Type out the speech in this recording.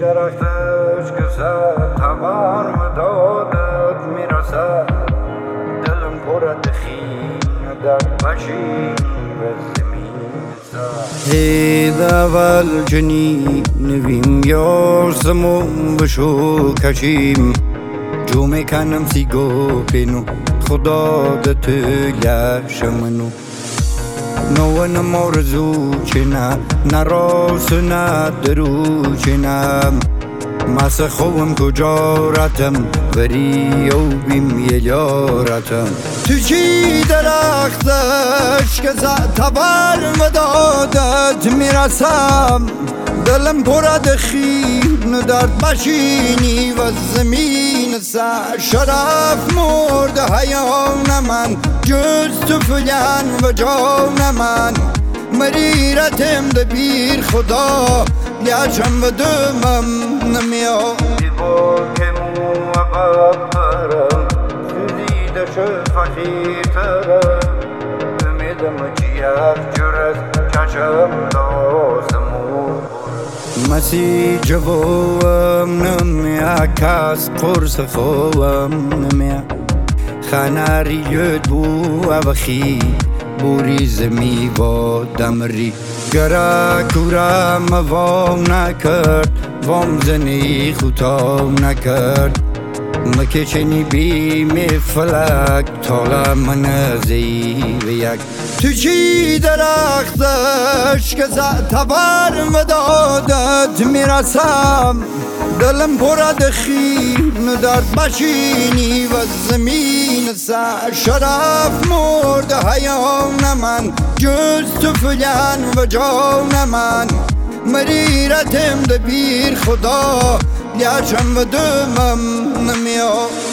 درختش که زد تبر مدادت میرسد دلم پرد خین در بشین و زمین سد هید اول جنی نویم یارسمون بشو کشیم جو میکنم سیگو پینو خدا ده تلاشمنو نو نمارزو چنا نراس ندرو چنم مس خوم کجا رتم بری او بیم یارتم تو چی درختش که زد تبر مدادت میرسم دلم پرد خین درد بشینی و زمین سر شرف مرد حیان من جز تو فلان و جان من مریرتم ده بیر خدا لیشم و دمم نمیا دیوار که مو عقب پرم سوزیده شد فخیرترم امیدم جیف جرز چشم دازمو مسی جوام نمیا کس قرص خوام نمیا خاناری ید بو اوخی بوری زمی با دمری گره کورا موام نکرد وام زنی خوتام نکرد مکشنی بیم فلک تالا من زیب یک تو چی درختش که زد تبر مدادت میرسم دلم پرد خین درد بشینی و زمین سر شرف مرد حیان من جز تو فلان و جان من مریرتم ده بیر خدا لیشم و دمم نمیا